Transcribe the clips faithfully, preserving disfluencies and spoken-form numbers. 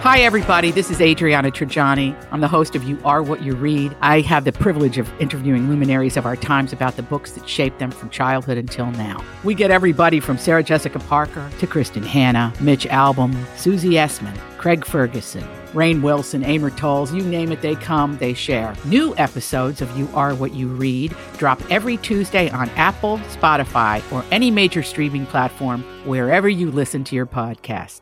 Hi, everybody. This is Adriana Trajani. I'm the host of You Are What You Read. I have the privilege of interviewing luminaries of our times about the books that shaped them from childhood until now. We get everybody from Sarah Jessica Parker to Kristen Hanna, Mitch Albom, Susie Essman, Craig Ferguson, Rainn Wilson, Amor Tolls, you name it, they come, they share. New episodes of You Are What You Read drop every Tuesday on Apple, Spotify, or any major streaming platform wherever you listen to your podcasts.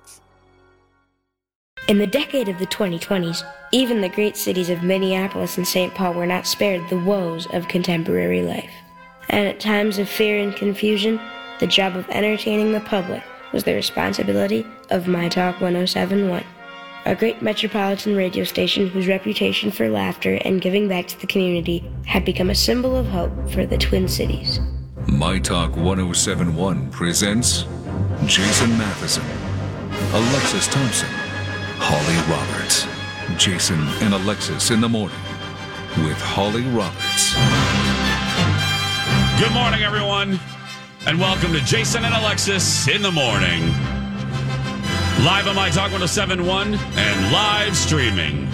In the decade of the twenty twenties, even the great cities of Minneapolis and Saint Paul were not spared the woes of contemporary life. And at times of fear and confusion, the job of entertaining the public was the responsibility of My Talk one oh seven point one, a great metropolitan radio station whose reputation for laughter and giving back to the community had become a symbol of hope for the Twin Cities. My Talk one oh seven point one presents Jason Matheson, Alexis Thompson, Holly Roberts. Jason and Alexis in the morning with Holly Roberts. Good morning, everyone, and welcome to Jason and Alexis in the morning. Live on My Talk one oh seven point one and live streaming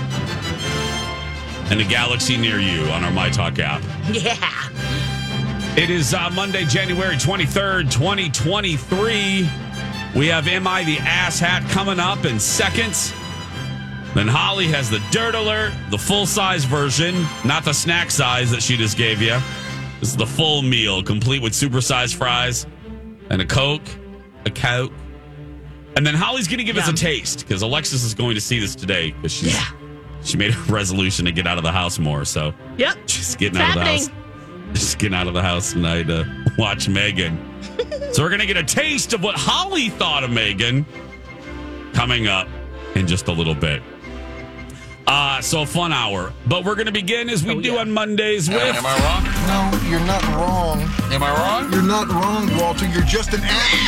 in a galaxy near you on our My Talk app. Yeah. It is uh, Monday, January twenty-third, twenty twenty-three. We have Am I the Ass Hat coming up in seconds. Then Holly has the Dirt Alert, the full-size version, not the snack size that she just gave you. This is the full meal, complete with super-sized fries and a Coke, a Coke. And then Holly's going to give Yum. us a taste, because Alexis is going to see this today, because she's yeah. she made a resolution to get out of the house more. So yep, she's getting it's out happening. of the house. She's getting out of the house tonight to watch Megan. So we're going to get a taste of what Holly thought of Megan coming up in just a little bit. Uh, so a fun hour. But we're going to begin as we oh, do yeah. on Mondays with... Am I wrong? No, you're not wrong. Am I wrong? You're not wrong, Walter. You're just an ass.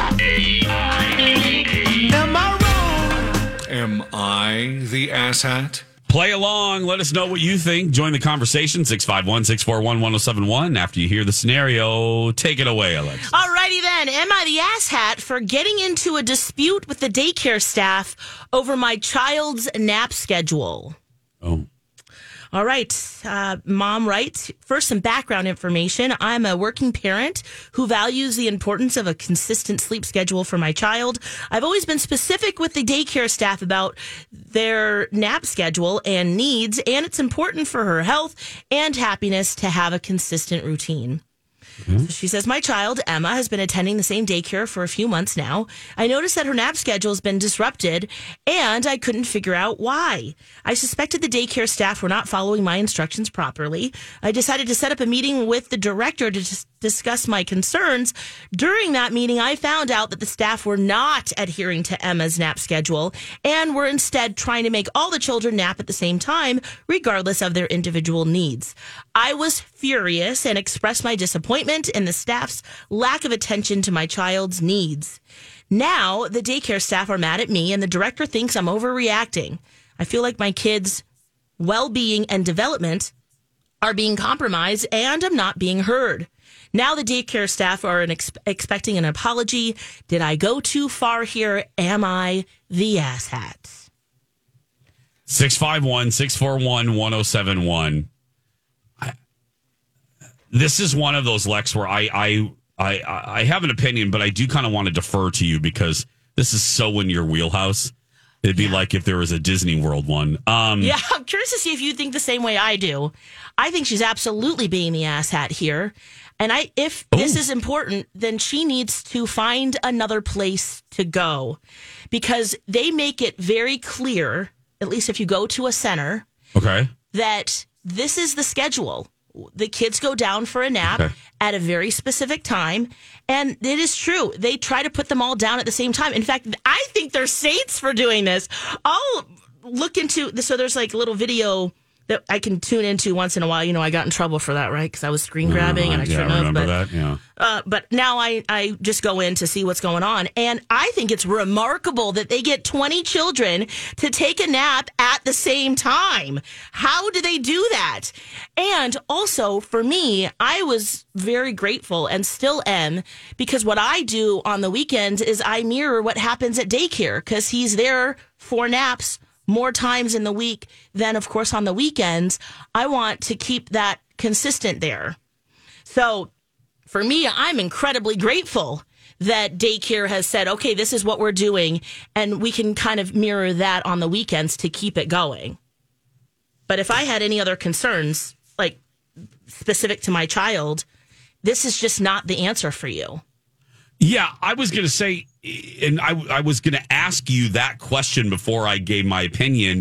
Am I wrong? Am I the asshat? Play along. Let us know what you think. Join the conversation. six five one, six four one, one oh seven one. After you hear the scenario, take it away, Alex. All righty then. Am I the asshat for getting into a dispute with the daycare staff over my child's nap schedule? Oh. All right. Uh, Mom writes, first, some background information. I'm a working parent who values the importance of a consistent sleep schedule for my child. I've always been specific with the daycare staff about their nap schedule and needs, and it's important for her health and happiness to have a consistent routine. Mm-hmm. So she says, my child, Emma, has been attending the same daycare for a few months now. I noticed that her nap schedule has been disrupted, and I couldn't figure out why. I suspected the daycare staff were not following my instructions properly. I decided to set up a meeting with the director to dis- discuss my concerns. During that meeting, I found out that the staff were not adhering to Emma's nap schedule and were instead trying to make all the children nap at the same time, regardless of their individual needs. I was furious and expressed my disappointment in the staff's lack of attention to my child's needs. Now, the daycare staff are mad at me, and the director thinks I'm overreacting. I feel like my kids' well-being and development are being compromised, and I'm not being heard. Now the daycare staff are an ex- expecting an apology. Did I go too far here? Am I the asshat? six five one, six four one, one oh seven one. This is one of those, Lex, where I I I, I have an opinion, but I do kind of want to defer to you because this is so in your wheelhouse. It'd be yeah. like if there was a Disney World one. Um, yeah, I'm curious to see if you think the same way I do. I think she's absolutely being the asshat here. And I, if Ooh. this is important, then she needs to find another place to go. Because they make it very clear, at least if you go to a center, okay, that this is the schedule. The kids go down for a nap okay. at a very specific time. And it is true. They try to put them all down at the same time. In fact, I think they're saints for doing this. I'll look into this. So there's like a little video that I can tune into once in a while. You know, I got in trouble for that, right? Because I was screen grabbing uh, and I yeah, shouldn't I have. remember But, that, yeah. uh, but now I, I just go in to see what's going on. And I think it's remarkable that they get twenty children to take a nap at the same time. How do they do that? And also, for me, I was very grateful and still am, because what I do on the weekends is I mirror what happens at daycare, because he's there for naps more times in the week than, of course, on the weekends. I want to keep that consistent there. So for me, I'm incredibly grateful that daycare has said, okay, this is what we're doing, and we can kind of mirror that on the weekends to keep it going. But if I had any other concerns, like specific to my child, this is just not the answer for you. Yeah, I was going to say, and I, I was going to ask you that question before I gave my opinion.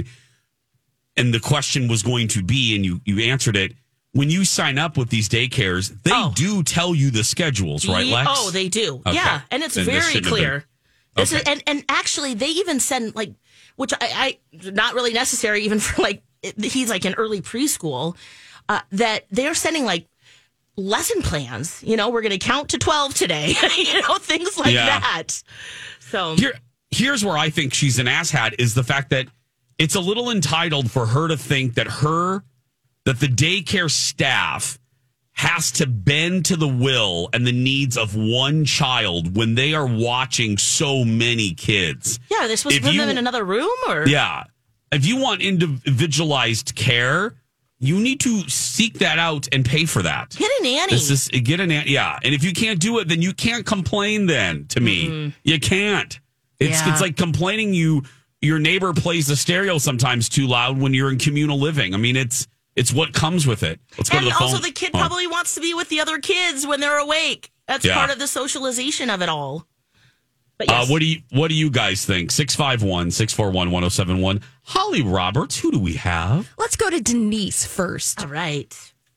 And the question was going to be, and you, you answered it, when you sign up with these daycares, they oh. do tell you the schedules, right, Lex? Oh, they do. Okay. Yeah, and it's Then this very shouldn't have clear. been- This Okay. is, and, and actually, they even send, like, which I, I not really necessary even for, like, he's like in early preschool, uh, that they're sending, like, lesson plans. You know, we're going to count to twelve today. You know, things like Yeah. that. So Here, here's where I think she's an asshat is the fact that it's a little entitled for her to think that her, that the daycare staff has to bend to the will and the needs of one child when they are watching so many kids. yeah, they're supposed If to put you- them in another room, or Yeah. If you want individualized care, you need to seek that out and pay for that. get a nanny. This is get a nanny. Yeah. And if you can't do it, then you can't complain then to me. Mm-hmm. You can't. It's Yeah. it's like complaining you your neighbor plays the stereo sometimes too loud when you're in communal living. I mean, it's it's what comes with it. Let's go And to the also, phone. the kid Oh. probably wants to be with the other kids when they're awake. That's Yeah. part of the socialization of it all. But Uh, yes. what do you what do you guys think? six five one, six four one, one oh seven one. Holly Roberts, who do we have? Let's go to Denise first. all right.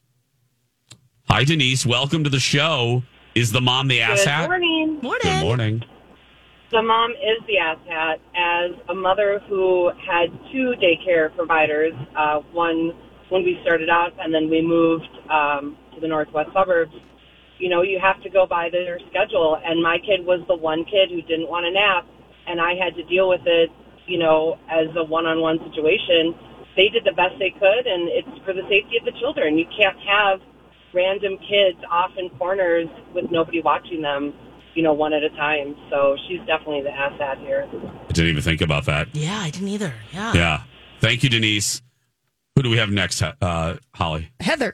Hi, Denise. Welcome to the show. Is the mom the asshat? Good morning. Morning. Good morning. The mom is the asshat. As a mother who had two daycare providers, uh, one when we started out and then we moved um, to the northwest suburbs, you know, you have to go by their schedule. And my kid was the one kid who didn't want to nap, and I had to deal with it, you know, as a one-on-one situation. They did the best they could, and it's for the safety of the children. You can't have random kids off in corners with nobody watching them, you know, one at a time. So she's definitely the asshat here. I didn't even think about that. Yeah, I didn't either. Yeah. Yeah. Thank you, Denise. Who do we have next, uh, Holly? Heather.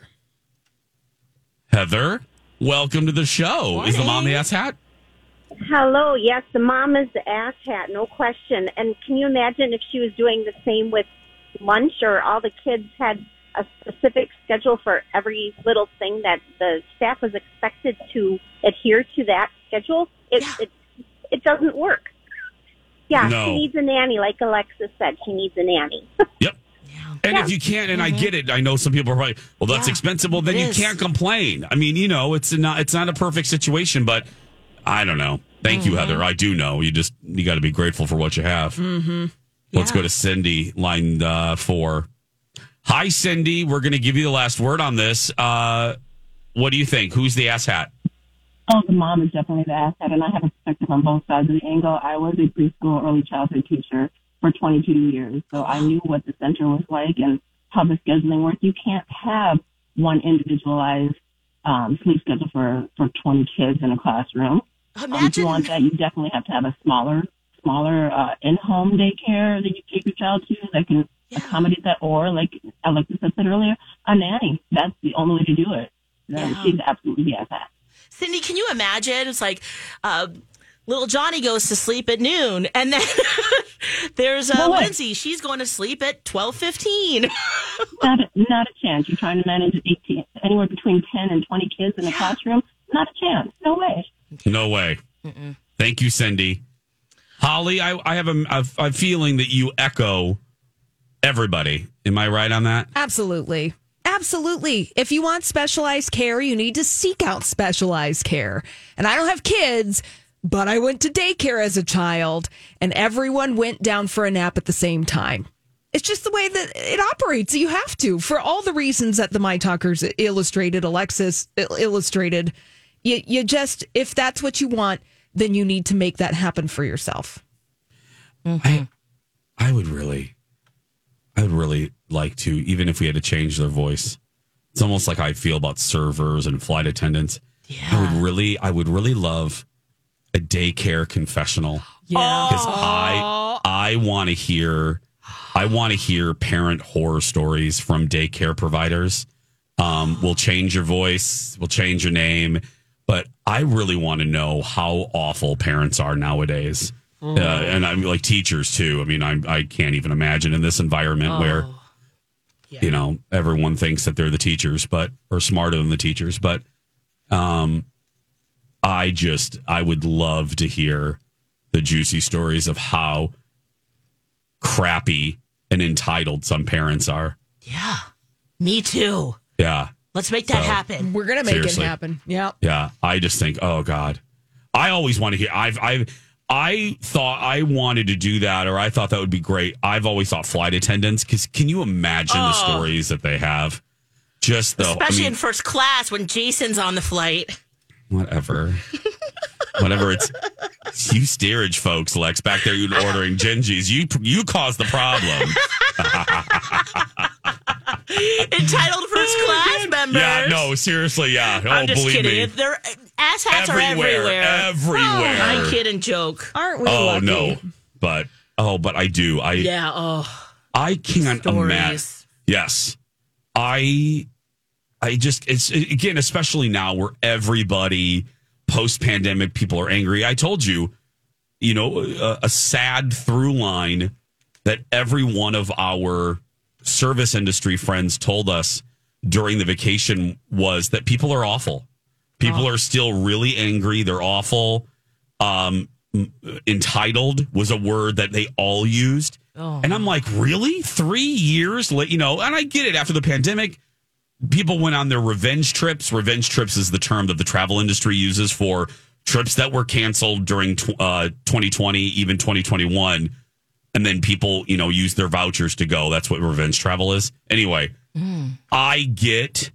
Heather, welcome to the show. Is the mom the asshat? Hello. Yes, the mom is the asshat, no question. And can you imagine if she was doing the same with lunch, or all the kids had a specific schedule for every little thing that the staff was expected to adhere to that schedule? It Yeah. it, it doesn't work. Yeah, No. she needs a nanny, like Alexis said. She needs a nanny. Yep. Yeah. And if you can't, and I get it, I know some people are probably, well, that's Yeah, expensive. Well, then it you is. can't complain. I mean, you know, it's not it's not a perfect situation, but I don't know. Thank you, Heather. I do know. You just you got to be grateful for what you have. Mm-hmm. Let's Yeah. go to Cindy, line uh, four. Hi, Cindy. We're going to give you the last word on this. Uh, what do you think? Who's the asshat? Oh, the mom is definitely the asshat, and I have a perspective on both sides of the angle. I was a preschool early childhood teacher for twenty-two years, so I knew what the center was like and how the scheduling worked. You can't have one individualized um, sleep schedule for, for twenty kids in a classroom. Um, if you Imagine. want that, you definitely have to have a smaller, smaller uh, in-home daycare that you take your child to that can Yeah. accommodate that, or like Alexis said earlier, a nanny. That's the only way to do it. Yeah. She's absolutely the asshat. Cindy, can you imagine? It's like uh, little Johnny goes to sleep at noon, and then there's uh, No way. Lindsay. She's going to sleep at twelve fifteen. Not a, not a chance. You're trying to manage eighteen, anywhere between ten and twenty kids in a classroom. Not a chance. No way. No way. Mm-mm. Thank you, Cindy. Holly, I, I have a, a, a feeling that you echo everybody. Am I right on that? Absolutely. Absolutely. If you want specialized care, you need to seek out specialized care. And I don't have kids, but I went to daycare as a child, and everyone went down for a nap at the same time. It's just the way that it operates. You have to, for all the reasons that the My Talkers illustrated, Alexis illustrated. You, you just, if that's what you want, then you need to make that happen for yourself. Mm-hmm. I, I would really, I would really like to, even if we had to change their voice. It's almost like I feel about servers and flight attendants. Yeah. I would really, I would really love a daycare confessional. Yeah, because I, I want to hear, I want to hear parent horror stories from daycare providers. Um, we'll change your voice, we'll change your name, but I really want to know how awful parents are nowadays, mm. uh, and I'm like teachers too. I mean, I I can't even imagine in this environment oh. where. Yeah. You know, everyone thinks that they're the teachers, but or smarter than the teachers. But um, I just I would love to hear the juicy stories of how crappy and entitled some parents are. Yeah, me too. Yeah, let's make that so, happen. We're gonna make seriously. it happen. Yeah, yeah. I just think, oh God, I always want to hear. I've I've. I thought I wanted to do that, or I thought that would be great. I've always thought flight attendants, because can you imagine oh. the stories that they have? Just the especially I mean, in first class when Jason's on the flight. Whatever, whatever. It's, it's you steerage folks, Lex, back there. You ordering Gingies. You you caused the problem. Entitled first class members. Yeah, no, seriously, yeah. Oh, I'm just believe kidding. me. They're asshats are everywhere. Everywhere. Oh, I kid and joke. Aren't we? Oh lucky? no, but oh, but I do. I yeah. Oh, I can't imagine. Yes, I. I just it's again, especially now where everybody post pandemic people are angry. I told you, you know, a, a sad through line that every one of our service industry friends told us during the vacation was that people are awful. People oh. are still really angry. They're awful. Um, entitled was a word that they all used. Oh. And I'm like, really? Three years late, you know, and I get it. After the pandemic, people went on their revenge trips. Revenge trips is the term that the travel industry uses for trips that were canceled during uh, twenty twenty, even twenty twenty-one. And then people, you know, use their vouchers to go. That's what revenge travel is. Anyway, mm. I get,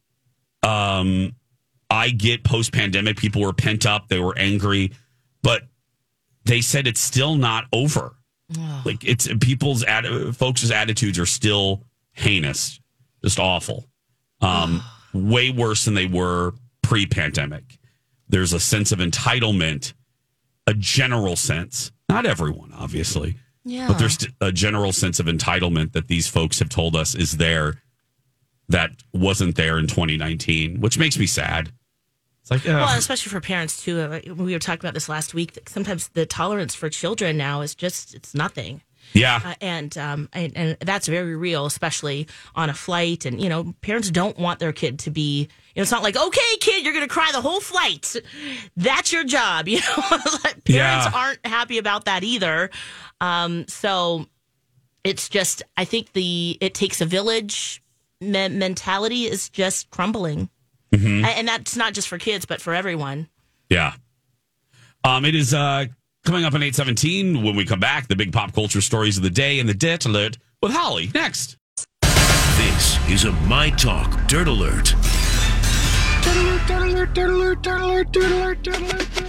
um, I get post pandemic. People were pent up. They were angry, but they said it's still not over. Oh. Like it's people's atti- folks' attitudes are still heinous, just awful. Um, oh. Way worse than they were pre pandemic. There's a sense of entitlement, a general sense, not everyone, obviously. Yeah. But there's a general sense of entitlement that these folks have told us is there that wasn't there in twenty nineteen, which makes me sad. It's like, uh, well, especially for parents too. We were talking about this last week. That sometimes the tolerance for children now is just it's nothing. Yeah, uh, and um, and, and that's very real, especially on a flight. And you know, parents don't want their kid to be. You know, it's not like, okay, kid, you're going to cry the whole flight. That's your job. You know, parents yeah. aren't happy about that either. Um, so it's just, I think the it takes a village me- mentality is just crumbling, mm-hmm. and, and that's not just for kids, but for everyone. Yeah, um, it is. Uh, Coming up on eight seventeen, when we come back, the big pop culture stories of the day and the Dirt Alert with Holly. Next. This is a My Talk Dirt Alert. Dirt Alert, Dirt Alert, Dirt Alert, Dirt Alert, Dirt Alert, Dirt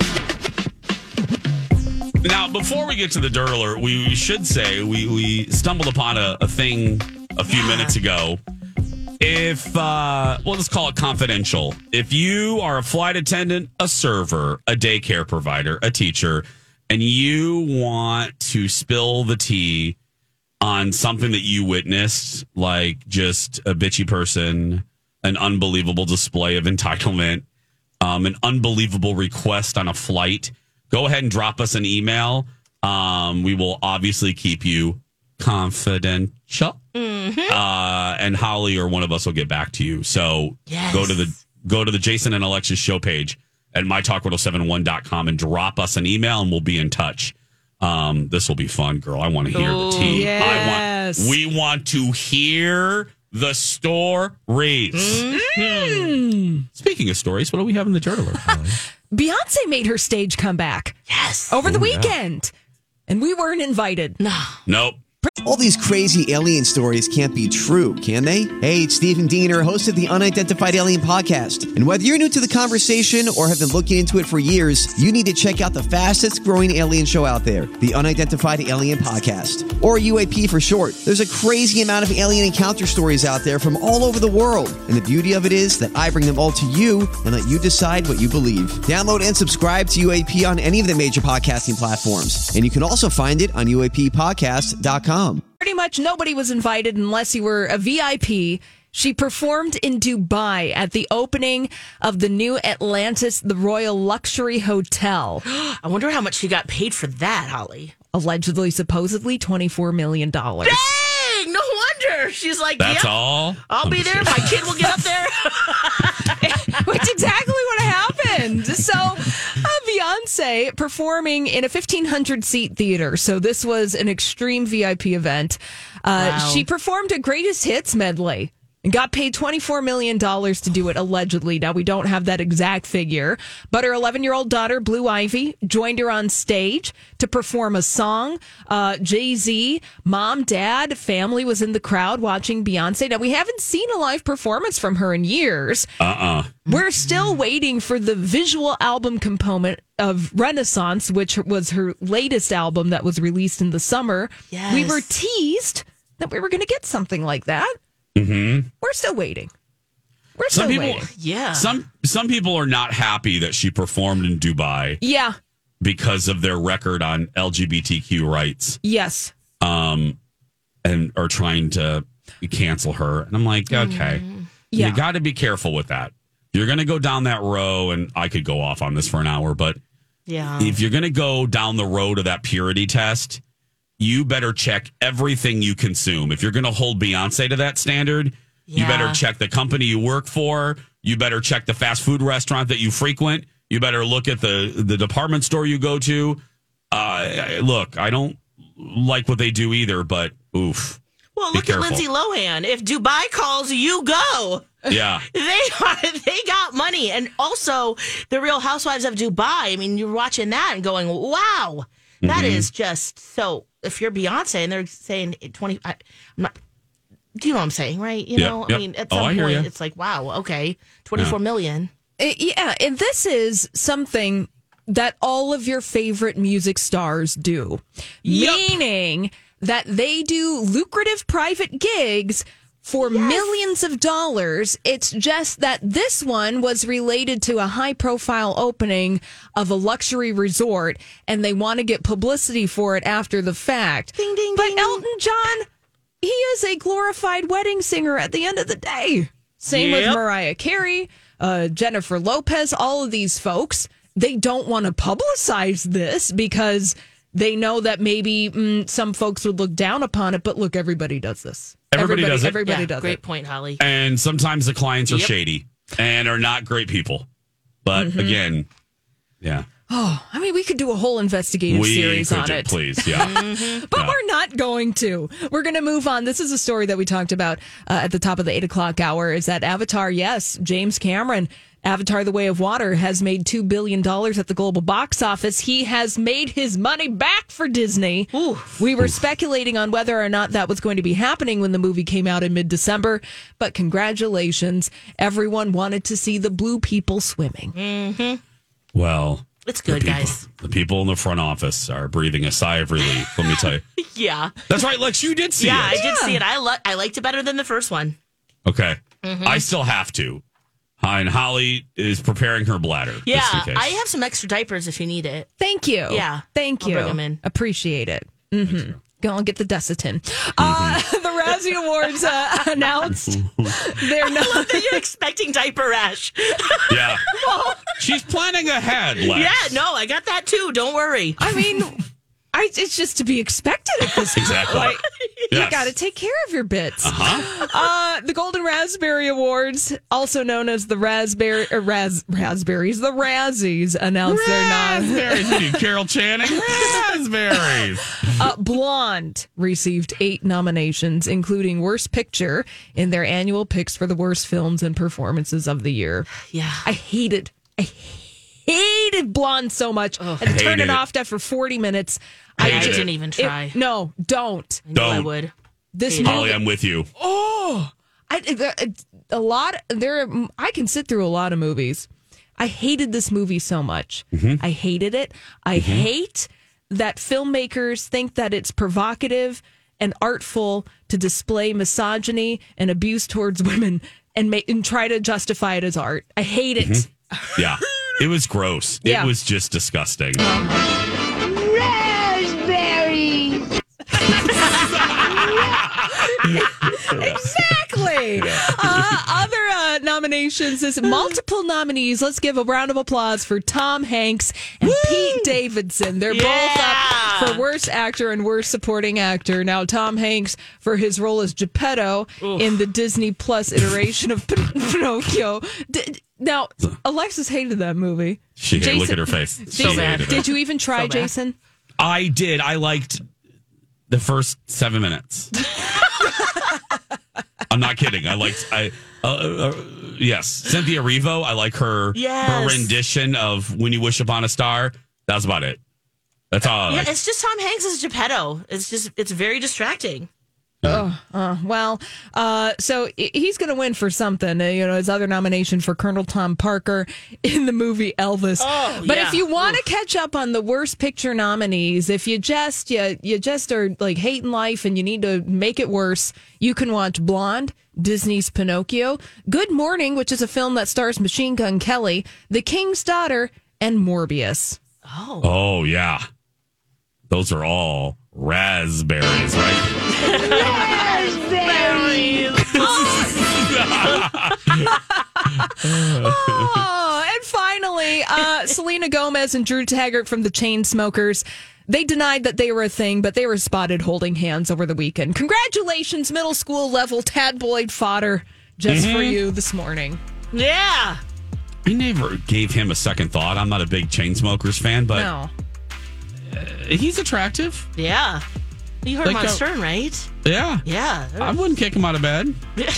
Alert. Now, before we get to the Dirt Alert, we should say we, we stumbled upon a, a thing a few yeah. minutes ago. If, uh, well, let's call it confidential. If you are a flight attendant, a server, a daycare provider, a teacher, and you want to spill the tea on something that you witnessed, like just a bitchy person, an unbelievable display of entitlement, um, an unbelievable request on a flight, go ahead and drop us an email. Um, we will obviously keep you confidential. Mm-hmm. Uh, and Holly or one of us will get back to you. So yes. go to the go to the Jason and Alexis show page at my talk ten seventy-one dot com and drop us an email and we'll be in touch. Um, this will be fun, girl. I want to hear oh, the tea. Yes. I want, we want to hear the stories. Mm-hmm. Speaking of stories, what do we have in the Dirt Alert? Beyonce made her stage comeback. Yes. Over the oh, weekend. Yeah. And we weren't invited. No. Nope. All these crazy alien stories can't be true, can they? Hey, it's Stephen Diener, host of the Unidentified Alien Podcast. And whether you're new to the conversation or have been looking into it for years, you need to check out the fastest growing alien show out there, the Unidentified Alien Podcast, or U A P for short. There's a crazy amount of alien encounter stories out there from all over the world. And the beauty of it is that I bring them all to you and let you decide what you believe. Download and subscribe to U A P on any of the major podcasting platforms. And you can also find it on U A P podcast dot com. Pretty much nobody was invited unless you were a V I P. She performed in Dubai at the opening of the new Atlantis, the Royal Luxury Hotel. I wonder how much she got paid for that, Holly. Allegedly, supposedly twenty-four million dollars. Dang! No wonder. She's like, That's yep, all? I'll be there. My kid will get up there. Which exactly what happened. So, uh, Beyonce performing in a fifteen hundred seat theater. So this was an extreme V I P event. Uh, Wow. She performed a greatest hits medley and got paid twenty-four million dollars to do it, allegedly. Now, we don't have that exact figure, but her eleven-year-old daughter, Blue Ivy, joined her on stage to perform a song. Uh, Jay-Z, mom, dad, family was in the crowd watching Beyonce. Now, we haven't seen a live performance from her in years. Uh-uh. We're still waiting for the visual album component of Renaissance, which was her latest album that was released in the summer. Yes. We were teased that we were going to get something like that. Mm-hmm. We're still waiting. We're Some still people, waiting. Yeah. Some some people are not happy that she performed in Dubai Yeah. because of their record on L G B T Q rights, Yes. um, and are trying to cancel her. And I'm like, okay, Yeah. you got to be careful with that. You're going to go down that row, and I could go off on this for an hour, but Yeah. if you're going to go down the road of that purity test, you better check everything you consume. If you're going to hold Beyonce to that standard, you Yeah. better check the company you work for. You better check the fast food restaurant that you frequent. You better look at the, the department store you go to. Uh, look, I don't like what they do either, but oof. Well, Be look at careful. Lindsay Lohan. If Dubai calls, you go. Yeah. They are, they got money. And also, the Real Housewives of Dubai. I mean, you're watching that and going, wow, that Mhm. is just so. If you're Beyonce and they're saying twenty, I, I'm not. Do you know what I'm saying, right? You Yeah, know, yeah. I mean, at Oh, some I hear point, ya. it's like, wow, okay, twenty-four Yeah. million. Uh, yeah. And this is something that all of your favorite music stars do, Yep. meaning that they do lucrative private gigs for millions of dollars. It's just that this one was related to a high profile opening of a luxury resort, and they want to get publicity for it after the fact. Ding, ding, but ding. Elton John, he is a glorified wedding singer at the end of the day. Same with Yep. Mariah Carey, uh, Jennifer Lopez, all of these folks. They don't want to publicize this because they know that maybe mm, some folks would look down upon it. But look, everybody does this. Everybody does it. Everybody Yeah, does great it. point, Holly. And sometimes the clients are Yep. shady and are not great people. But Mm-hmm. again, yeah. Oh, I mean, we could do a whole investigative We series could on do- it. please, yeah. But Yeah. we're not going to. We're going to move on. This is a story that we talked about uh, at the top of the eight o'clock hour is that Avatar, yes, James Cameron, Avatar The Way of Water, has made two billion dollars at the global box office. He has made his money back for Disney. Oof. We were speculating on whether or not that was going to be happening when the movie came out in mid-December. But congratulations. Everyone wanted to see the blue people swimming. Well, It's the good, people, guys. the people in the front office are breathing a sigh of relief. Let me tell you. Yeah. That's right, Lex. You did see Yeah, it. I did see it. I, li- I liked it better than the first one. Okay. Mm-hmm. I still have to. Uh, and Holly is preparing her bladder. Yeah, just in case. I have some extra diapers if you need it. Thank you. Yeah, Thank I'll you. bring 'em in. Appreciate it. Mm-hmm. Go and get the Desitin. Uh, the Razzie Awards uh, announced they're I not. love that you're expecting diaper rash. Yeah. She's planning ahead, Lex. Yeah, no, I got that too. Don't worry. I mean, I, it's just to be expected at this point. Exactly. Like, Yes. You got to take care of your bits. Uh-huh. Uh, the Golden Raspberry Awards, also known as the Raspberry or Raz, Raspberries, the Razzies, announced Raspberries. their What are you, Carol Channing? Raspberries. Uh, Blonde received eight nominations, including Worst Picture, in their annual picks for the worst films and performances of the year. Yeah. I hated, I hated Blonde so much. I had to turn it off after forty minutes. I, I I didn't even try. It, no, don't. I knew Don't. I would. This Hate Holly, I'm with you. Oh, I, a lot. There, I can sit through a lot of movies. I hated this movie so much. Mm-hmm. I hated it. I Mm-hmm. hate that filmmakers think that it's provocative and artful to display misogyny and abuse towards women and make and try to justify it as art. I hate it. Mm-hmm. Yeah, it was gross. Yeah. It was just disgusting. Raspberry. Exactly. Uh, other uh, nominations is multiple nominees. Let's give a round of applause for Tom Hanks and Pete Davidson. They're Yeah. both up for Worst Actor and Worst Supporting Actor. Now, Tom Hanks for his role as Geppetto Oof. in the Disney Plus iteration of Pin- Pinocchio. D- now, Alexis hated that movie. She Jason- look at her face. She Did, hated it. did you even try, So bad. Jason? I did. I liked the first seven minutes. I'm not kidding. I liked. I uh, uh, yes, Cynthia Erivo. I like her. Yes. Her rendition of "When You Wish Upon a Star." That was about it. That's all. I Yeah, liked. it's just Tom Hanks as Geppetto. It's just, it's very distracting. Oh, uh, well, uh, so i- he's going to win for something. Uh, you know, his other nomination for Colonel Tom Parker in the movie Elvis. Oh, but yeah. if you want to catch up on the worst picture nominees, if you just you, you just are like hating life and you need to make it worse, you can watch Blonde, Disney's Pinocchio, Good Morning, which is a film that stars Machine Gun Kelly, The King's Daughter, and Morbius. Oh. Oh yeah, those are all raspberries, right? Oh, and finally, uh, Selena Gomez and Drew Taggart from the Chainsmokers. They denied that they were a thing, but they were spotted holding hands over the weekend. Congratulations, middle school level Tad Boyd fodder, just for Mhm. you this morning. Yeah. I never gave him a second thought. I'm not a big Chainsmokers fan, but No. uh, he's attractive. Yeah. You heard Like him on a- Stern, right? Yeah. Yeah. I wouldn't kick him out of bed.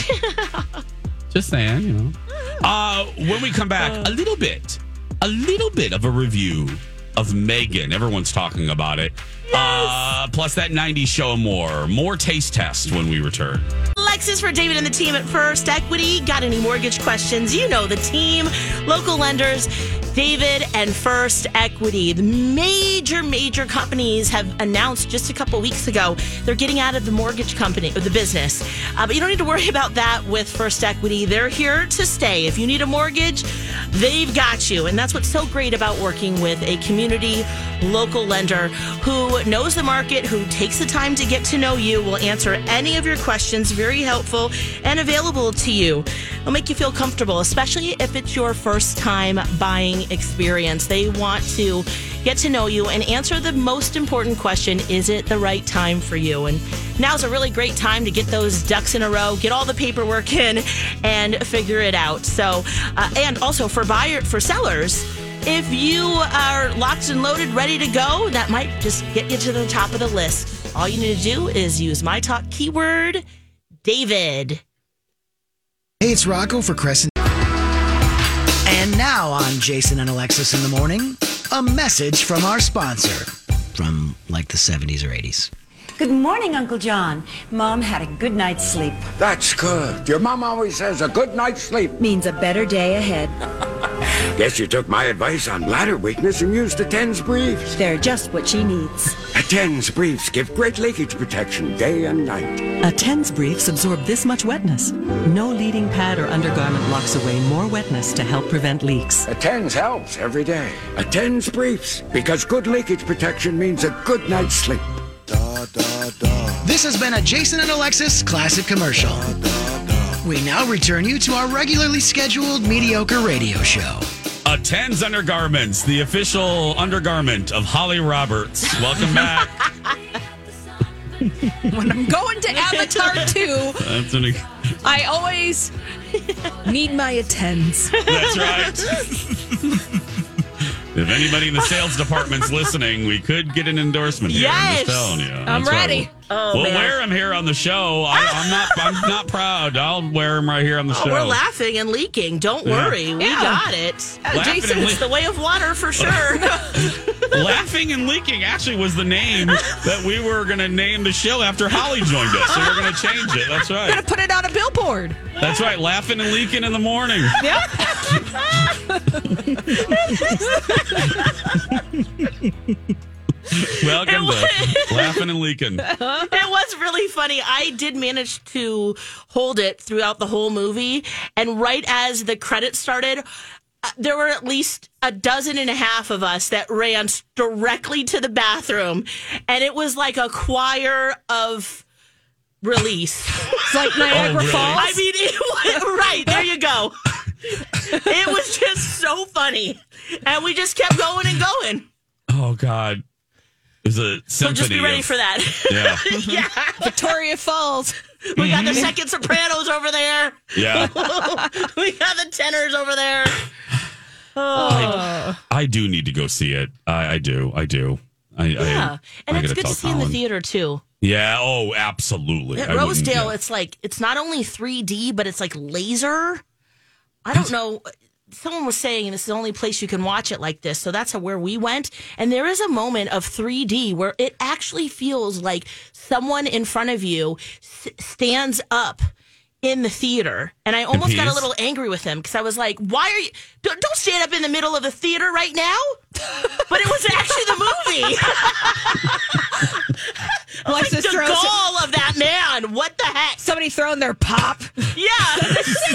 Just saying, you know. Uh, when we come back, a little bit, a little bit of a review of Megan. Everyone's talking about it. Uh, plus that nineties show and more. More taste test when we return. Alexis for David and the team at First Equity. Got any mortgage questions? You know the team. Local lenders, David and First Equity. The major, major companies have announced just a couple weeks ago they're getting out of the mortgage company, or the business. Uh, but you don't need to worry about that with First Equity. They're here to stay. If you need a mortgage, they've got you. And that's what's so great about working with a community local lender who knows the market, who takes the time to get to know you, will answer any of your questions, very helpful and available to you. They'll make you feel comfortable, especially if it's your first time buying experience. They want to get to know you and answer the most important question, is it the right time for you? And now's a really great time to get those ducks in a row, get all the paperwork in and figure it out. So, uh, and also for buyer, for sellers, if you are locked and loaded, ready to go, that might just get you to the top of the list. All you need to do is use my talk keyword, David. Hey, it's Rocco for Crescent. And now on Jason and Alexis in the Morning, a message from our sponsor from like the seventies or eighties. Good morning, Uncle John. Mom had a good night's sleep. That's good. Your mom always says a good night's sleep means a better day ahead. Guess you took my advice on bladder weakness and used the TENS briefs. They're just what she needs. A TENS briefs give great leakage protection day and night. A TENS briefs absorb this much wetness. No leading pad or undergarment locks away more wetness to help prevent leaks. A TENS helps every day. A TENS briefs, because good leakage protection means a good night's sleep. This has been a Jason and Alexis classic commercial. We now return you to our regularly scheduled mediocre radio show. A TENS Undergarments, the official undergarment of Holly Roberts. Welcome back. When I'm going to Avatar two, That's an, I always need my attends. that's right. If anybody in the sales department's listening, we could get an endorsement here. Yes. I'm just telling you. I'm That's ready. Right. Oh, we'll man. wear them here on the show. I, I'm not. I'm not proud. I'll wear them right here on the Oh, show. we're laughing and leaking. Don't Yeah. worry. We Yeah. got it. Uh, Jason, and It's the way of water for sure. Laughing and Leaking actually was the name that we were going to name the show after Holly joined us. So we're going to change it. That's I'm gonna right. put it on a billboard. That's right. Laughing and Leaking in the morning. Yep. Welcome to Laughing and Leaking. It was really funny. I did manage to hold it throughout the whole movie. And right as the credits started, uh, there were at least a dozen and a half of us that ran directly to the bathroom. And it was like a choir of release. It's like Niagara Oh, really? Falls. I mean, it was, right, there you go. It was just so funny. And we just kept going and going. Oh, God. It was a So symphony. just be ready of- for that. Yeah. Yeah. Victoria Falls. We got the second sopranos over there. Yeah. We got the tenors over there. I, I do need to go see it. I, I do. I do. I, Yeah. I, And I it's gotta good to tell see in the Colin. theater, too. Yeah. Oh, absolutely. At I wouldn't- Rosedale, yeah. it's like, it's not only three D, but it's like laser. I don't know. Someone was saying this is the only place you can watch it like this. So that's where we went. And there is a moment of three D where it actually feels like someone in front of you s- stands up in the theater. And I almost got a pees? little angry with him because I was like, why are you, don't, don't stand up in the middle of the theater right now. But it was actually the movie. Like Alexis the throws- gall of that man. What the heck? Somebody throwing their pop. Yeah.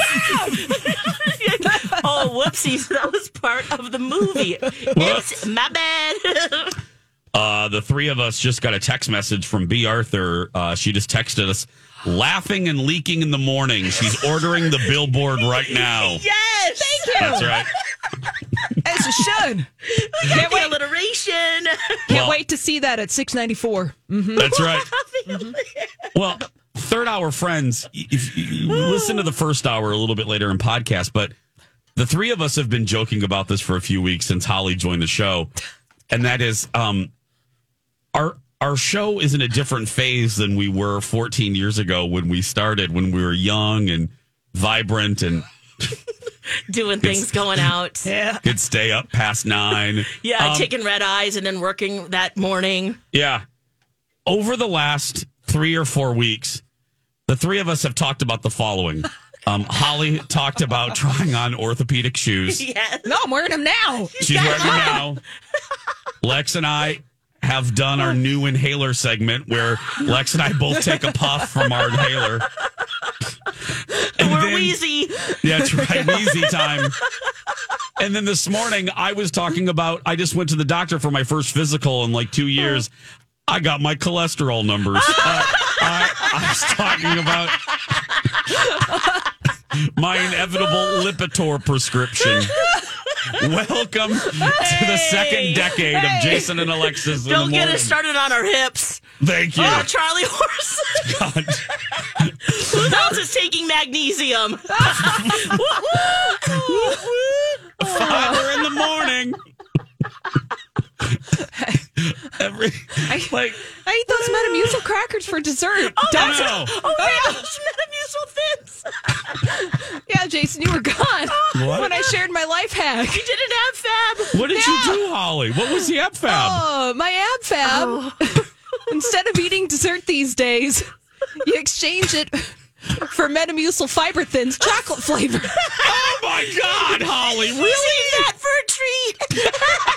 Oh, whoopsies. That was part of the movie. It's my bad. Uh, the three of us just got a text message from B. Arthur. Uh, she just texted us, laughing and leaking in the morning. She's ordering the billboard right now. Yes. Thank you. That's right. As you should. We got the alliteration. Can't Well- wait to see that at six ninety-four. Mm-hmm. That's right. Well, third hour friends, if you listen to the first hour a little bit later in podcast, but the three of us have been joking about this for a few weeks since Holly joined the show. And that is, um, our our show is in a different phase than we were fourteen years ago when we started, when we were young and vibrant and Doing things, going out. Yeah. could stay up past nine. Yeah, Um, taking red eyes and then working that morning. Yeah. Over the last three or four weeks, the three of us have talked about the following. Um, Holly talked about trying on orthopedic shoes. Yes. No, I'm wearing them now. She's wearing them now. Lex and I have done our new inhaler segment where Lex and I both take a puff from our inhaler. And We're then- wheezy. Yeah, that's right. Wheezy time. And then this morning, I was talking about, I just went to the doctor for my first physical in like two years. I got my cholesterol numbers. Uh, I, I was talking about my inevitable Lipitor prescription. Welcome to the second decade of Jason and Alexis in the Don't get morning. us started on our hips. Thank you. Oh, Charlie Horse. God. Who else is taking magnesium? Father in the morning. Every like I eat those Metamucil crackers for dessert. Oh, Don't that's no. oh, man, those Metamucil thins. Yeah, Jason, you were gone What? when I shared my life hack. You didn't have fab. What did No. you do, Holly? What was the Ab Fab? Oh, my ab fab. Instead of eating dessert these days, you exchange it for Metamucil Fiber Thins chocolate flavor. Oh my God, Holly! You Really? need that for a treat.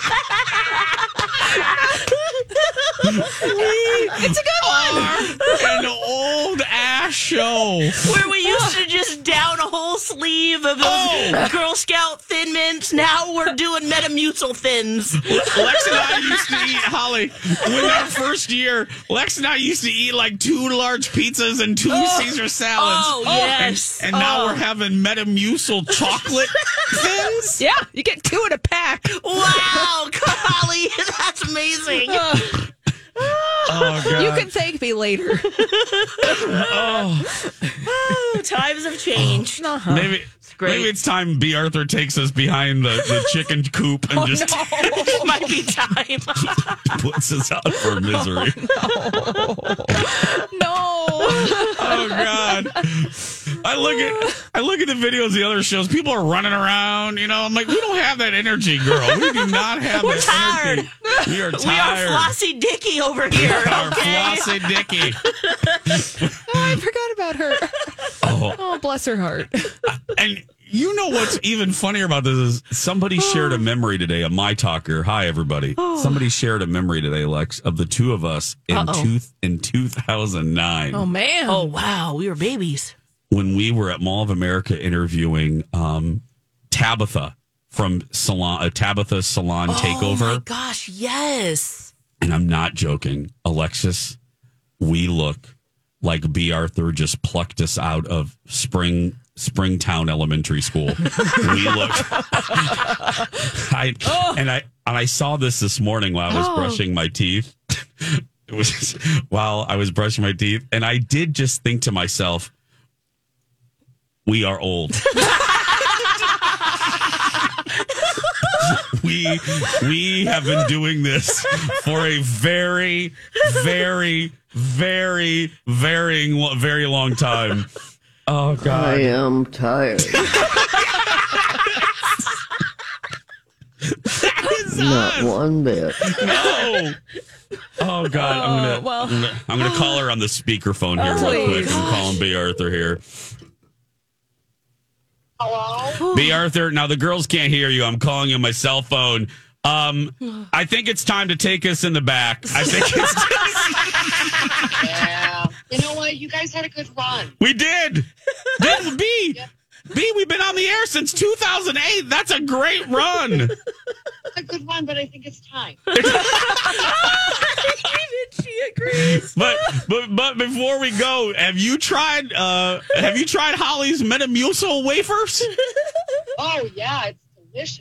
It's a good one. An old ass show. Where we used to just down a whole sleeve of those Oh. Girl Scout Thin Mints. Now we're doing Metamucil Thins. Lex and I used to eat, Holly, when our first year, Lex and I used to eat like two large pizzas and two Caesar salads. Oh, yes. And, and now Oh. we're having Metamucil chocolate thins. Yeah, you get two in a pack. Wow, Holly, that's amazing. Oh, God. You can thank me later. Oh, Oh, times have changed. Uh-huh. maybe great. Maybe it's time B. Arthur takes us behind the, the chicken coop and Oh, just no. It might be time. puts us out for misery. No. Oh God! I look at I look at the videos of the other shows. People are running around. You know, I'm like, we don't have that energy, girl. We do not have We're that tired. energy. We are We are tired. Flossie Dicky over here. Our Okay? Flossie Dicky. Oh, I forgot about her. Oh. Oh, bless her heart. And you know what's even funnier about this is somebody shared a memory today, a My Talker. Hi, everybody. Oh. Somebody shared a memory today, Lex, of the two of us in Uh-oh. two, in two thousand nine. Oh, man. Oh, wow. We were babies. When we were at Mall of America interviewing um, Tabitha from Salon, uh, Tabitha's Salon Takeover. Oh, my gosh. Yes. And I'm not joking. Alexis, we look like B. Arthur just plucked us out of spring Springtown Elementary School. We look. I, and I and I saw this this morning while I was Oh. brushing my teeth. It was while I was brushing my teeth, and I did just think to myself, "We are old." we we have been doing this for a very, very, very, very, very long time. Oh God, I am tired. Not one bit. No. Oh God, I'm gonna, Oh, well. I'm gonna, I'm gonna call her on the speakerphone here Oh, real quick. please. I'm calling B. Arthur here. Hello? B. Arthur, now the girls can't hear you. I'm calling you on my cell phone. Um, I think it's time to take us in the back. I think it's. Yeah. You know what? You guys had a good run. We did. Did B? Yep. B, we've been on the air since two thousand eight. That's a great run. It's a good run, but I think it's time. Even she agrees. But but but before we go, have you tried uh have you tried Holly's Metamucil wafers? Oh, yeah. It's delicious.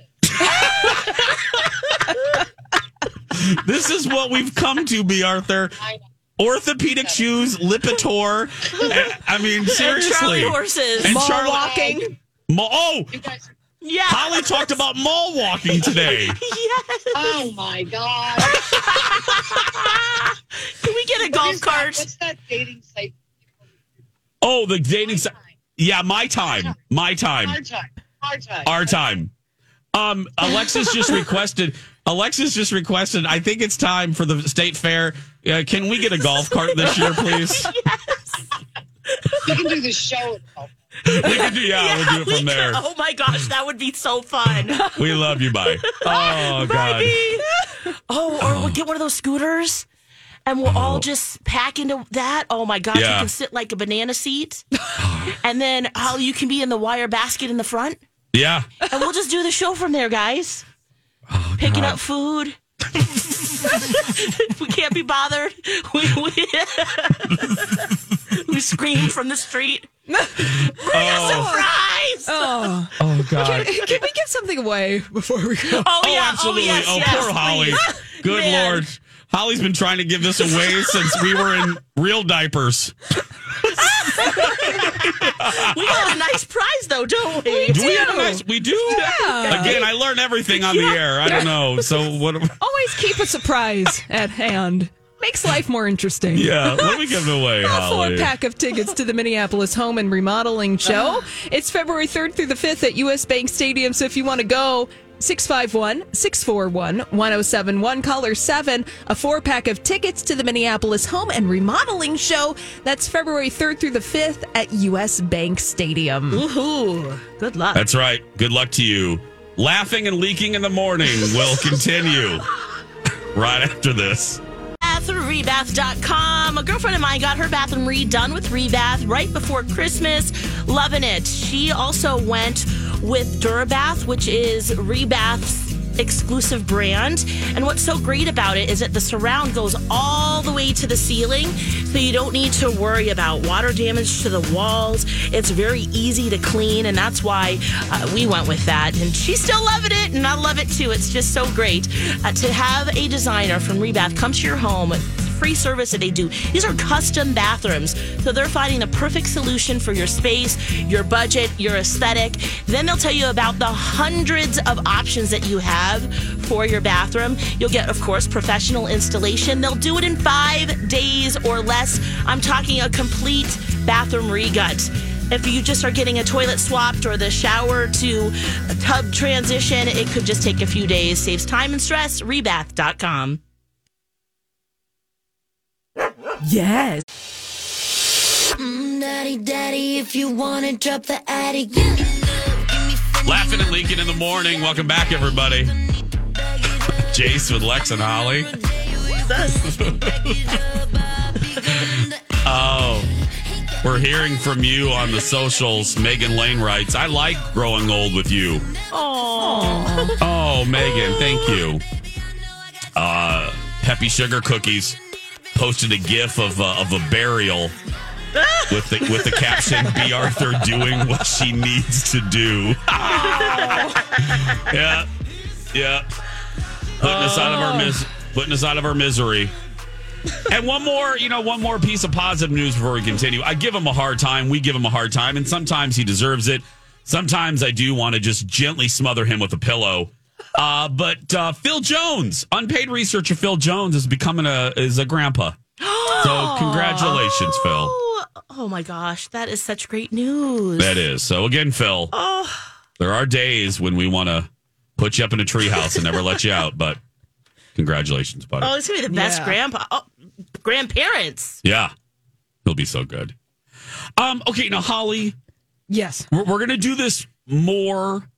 This is what we've come to, B. Arthur. I know. Orthopedic shoes, Lipitor. I- I mean, seriously. And Charlie horses. And Mall Charlie- walking. Ma- oh, You guys are... Yeah. Holly talked about mall walking today. Yes. Oh, my God. Can we get a What golf is that? cart? What's that dating site? Oh, the dating My site. time. Yeah, my time. My time. Our time. Our time. Our time. Um, Alexis just requested. Alexis just requested. I think it's time for the state fair. Uh, can we get a golf cart this year, please? We can do the show. We can do. Yeah, we'll do it we from there. can- Oh my gosh, that would be so fun. We love you. Bye. Oh God. Oh, or we'll get one of those scooters and we'll all just pack into that. Oh my gosh, Yeah. you can sit like a banana seat. And then how you can be in the wire basket in the front. Yeah. And we'll just do the show from there, guys. Oh, Picking God. up food. We can't be bothered. We, we, we scream from the street. Bring a surprise! Oh, Oh God. can, can we give something away before we go? Oh, Oh, yeah. absolutely. Oh, yes, oh, yes, poor Holly. please. Good Man. Lord. Holly's been trying to give this away since we were in real diapers. We got a nice prize, though, don't we? Do we have a nice? We do. Yeah. Again, I learn everything on the air. I don't know. So what? Always keep a surprise at hand. Makes life more interesting. Yeah. What are we giving away, A Holly? four pack of tickets to the Minneapolis Home and Remodeling Show. It's February third through the fifth at U S Bank Stadium. So if you want to go, six five one, six four one, one oh seven one, caller seven. A four pack of tickets to the Minneapolis Home and Remodeling Show. That's February third through the fifth at U S Bank Stadium. Woohoo. Good luck. That's right. Good luck to you. Laughing and leaking in the morning will continue right after this. Rebath dot com. A girlfriend of mine got her bathroom redone with Rebath right before Christmas. Loving it. She also went with Durabath, which is Rebath's exclusive brand. And what's so great about it is that the surround goes all the way to the ceiling, so you don't need to worry about water damage to the walls. It's very easy to clean, and that's why uh, we went with that. And she's still loving it, and I love it too. It's just so great uh, to have a designer from Rebath come to your home free service that they do. These are custom bathrooms. So they're finding the perfect solution for your space, your budget, your aesthetic. Then they'll tell you about the hundreds of options that you have for your bathroom. You'll get, of course, professional installation. They'll do it in five days or less. I'm talking a complete bathroom regut. If you just are getting a toilet swapped or the shower to a tub transition, it could just take a few days. Saves time and stress. Rebath dot com. Yes. Mm, daddy, daddy, if you want to drop the attic. Laughing and leaking in the morning. Welcome back, everybody. Jace with Lex and Holly. Oh, we're hearing from you on the socials. Megan Lane writes, I like growing old with you. Oh, oh, Megan, thank you. Uh, Peppy Sugar Cookies posted a GIF of uh, of a burial with the with the caption, "Be Arthur doing what she needs to do." yeah, yeah, putting us out of our mis- putting us out of our misery. And one more, you know, one more piece of positive news before we continue. I give him a hard time. We give him a hard time, and sometimes he deserves it. Sometimes I do want to just gently smother him with a pillow. Uh, but uh, Phil Jones, unpaid researcher Phil Jones, is becoming a is a grandpa. So congratulations, Phil. Oh my gosh, that is such great news. That is. So again, Phil, Oh, there are days when we want to put you up in a treehouse and never let you out, but congratulations, buddy. oh, it's gonna be the best Yeah. grandpa, oh, grandparents. Yeah, he'll be so good. Um, okay, now Holly, Yes. we're, we're going to do this more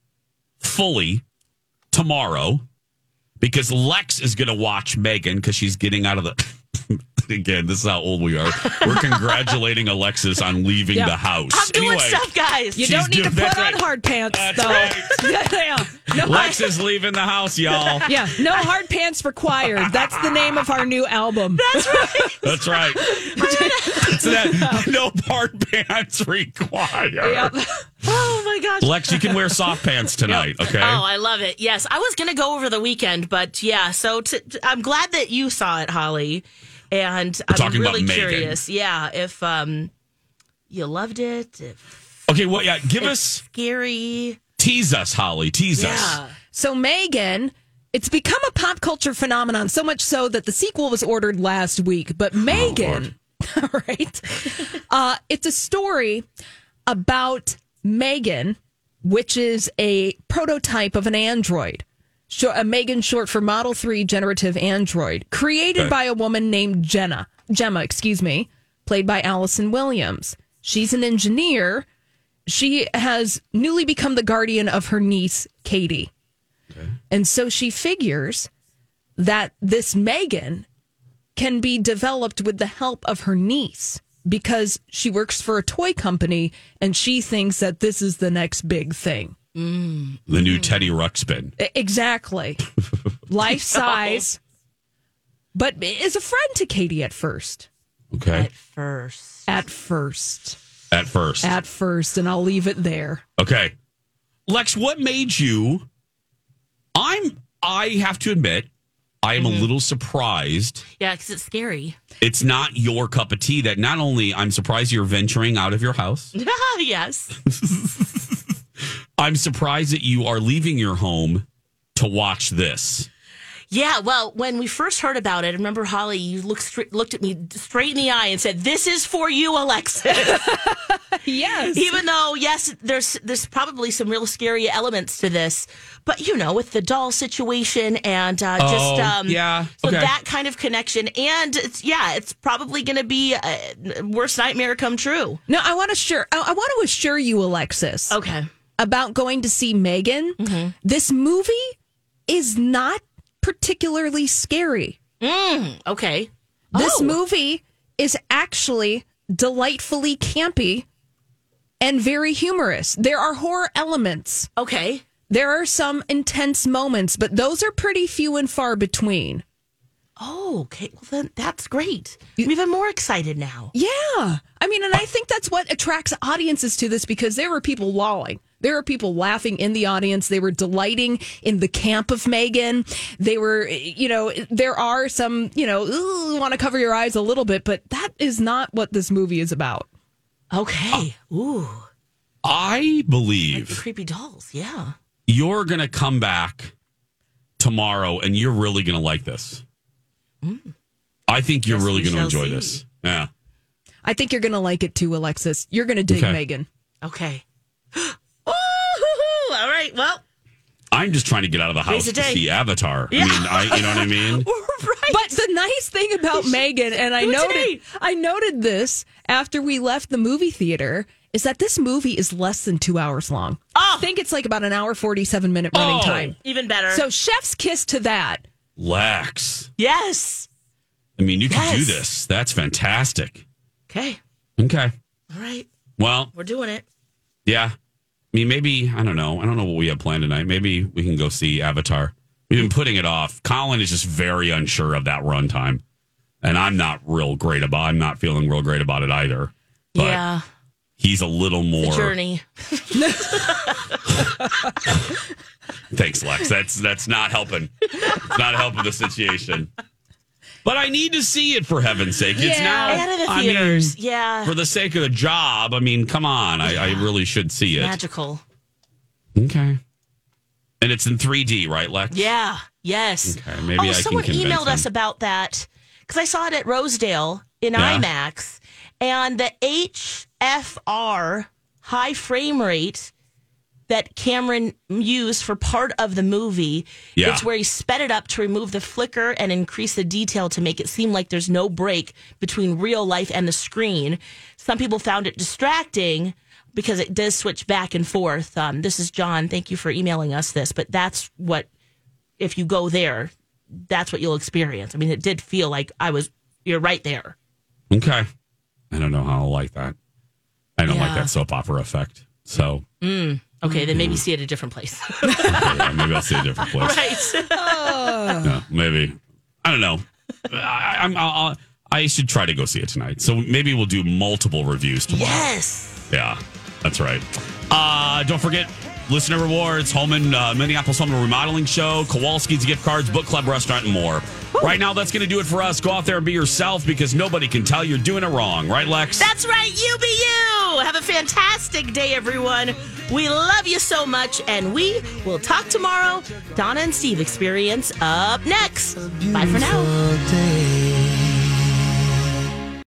fully tomorrow because Lex is going to watch Megan because she's getting out of the. Again, this is how old we are. We're congratulating Alexis on leaving Yeah. the house. I'm doing Anyway, stuff, guys. You She's don't need doing- to put that's on right. hard pants, That's though. right. yeah, yeah. No, Lex is leaving the house, y'all. yeah, no hard pants required. That's the name of our new album. That's right. That's right. It's that no hard pants required. Yep. Oh my gosh. Lex, you can wear soft pants tonight, okay? Oh, I love it. Yes, I was going to go over the weekend, but yeah. So t- t- I'm glad that you saw it, Holly, and We're I'm talking really about Megan. curious. Yeah, if um, you loved it, if Okay, well, yeah, give it's us, scary. tease us, Holly, tease us. Yeah. So Megan, it's become a pop culture phenomenon, so much so that the sequel was ordered last week. But Megan, all right, uh, it's a story about Megan, which is a prototype of an android. Short, a Megan short for Model three generative android, created Okay. by a woman named Jenna, Gemma, excuse me, played by Allison Williams. She's an engineer. She has newly become the guardian of her niece, Katie. And so she figures that this Megan can be developed with the help of her niece because she works for a toy company and she thinks that this is the next big thing. Mm. The new Teddy Ruxpin. E- Exactly. Life size. But is a friend to Katie at first. Okay. At first. At first. At first. At first. And I'll leave it there. Okay. Lex, what made you I'm I have to admit, I am Mm-hmm. a little surprised. Yeah, because it's scary. It's not your cup of tea that not only I'm surprised you're venturing out of your house. Yes. I'm surprised that you are leaving your home to watch this. Yeah, well, when we first heard about it, I remember, Holly, you looked straight, looked at me straight in the eye and said, "This is for you, Alexis." Yes. Even though, yes, there's there's probably some real scary elements to this, but you know, with the doll situation and uh, Oh, just um, yeah, so okay. that kind of connection, and it's yeah, it's probably going to be a worst nightmare come true. No, I want to assure I, I want to assure you, Alexis. Okay. About going to see Megan. This movie is not particularly scary. Mm, okay. This Oh. movie is actually delightfully campy and very humorous. There are horror elements. Okay. There are some intense moments, but those are pretty few and far between. Oh, okay. Well, then that's great. I'm even more excited now. Yeah. I mean, and I think that's what attracts audiences to this because there were people lolling. There are people laughing in the audience. They were delighting in the camp of Megan. They were, you know, there are some, you know, want to cover your eyes a little bit, but that is not what this movie is about. Okay. Ooh. I believe. Like the creepy dolls, yeah. You're going to come back tomorrow and you're really going to like this. Mm. I think you're Guess really we going to shall enjoy see. this. Yeah. I think you're going to like it too, Alexis. You're going to dig Okay. Megan. Okay. Ooh, all right. Well, I'm just trying to get out of the house Raise a to day. see Avatar. Yeah. I mean, I, you know what I mean? right. But the nice thing about Megan, and I Do it noted, today. I noted this after we left the movie theater, is that this movie is less than two hours long. Oh. I think it's like about an hour, forty-seven minute running Oh. time. Even better. So chef's kiss to that. Lex. yes. I mean, you can Yes. do this. That's fantastic. Okay. Okay. All right. Well, We're doing it. yeah. I mean, maybe, I don't know. I don't know what we have planned tonight. Maybe we can go see Avatar. We've been putting it off. Colin is just very unsure of that runtime. And I'm not real great about I'm not feeling real great about it either. But yeah. he's a little more. The journey. Thanks, Lex. That's that's not helping. It's not helping the situation. But I need to see it for heaven's sake. It's now Out of the I mean, theaters. yeah. for the sake of the job. I mean, come on. I, I really should see it. Magical. Okay. And it's in three D, right, Lex? Yeah. Yes. Okay, maybe oh, I can someone convince emailed us him. about that because I saw it at Rosedale in Yeah. IMAX, and the H F R high frame rate that Cameron used for part of the movie, Yeah. it's where he sped it up to remove the flicker and increase the detail to make it seem like there's no break between real life and the screen. Some people found it distracting because it does switch back and forth. Um, this is John. Thank you for emailing us this, but that's what, if you go there, that's what you'll experience. I mean, it did feel like I was, you're right there. Okay. I don't know how I'll like that. I don't like Yeah. that soap opera effect. So Mm. Okay, then maybe see it at a different place. okay, yeah, maybe I'll see a different place. right. Yeah, maybe. I don't know. I, I'm, I'll, I'll, I should try to go see it tonight. So maybe we'll do multiple reviews tomorrow. Yes. Yeah, that's right. Uh, don't forget, listener rewards, Holman, uh, Minneapolis Home and Remodeling Show, Kowalski's gift cards, book club, restaurant, and more. Right now, that's going to do it for us. Go out there and be yourself because nobody can tell you're doing it wrong. Right, Lex? That's right. You be you. Have a fantastic day, everyone. We love you so much, and we will talk tomorrow. Donna and Steve Experience up next. Bye for now.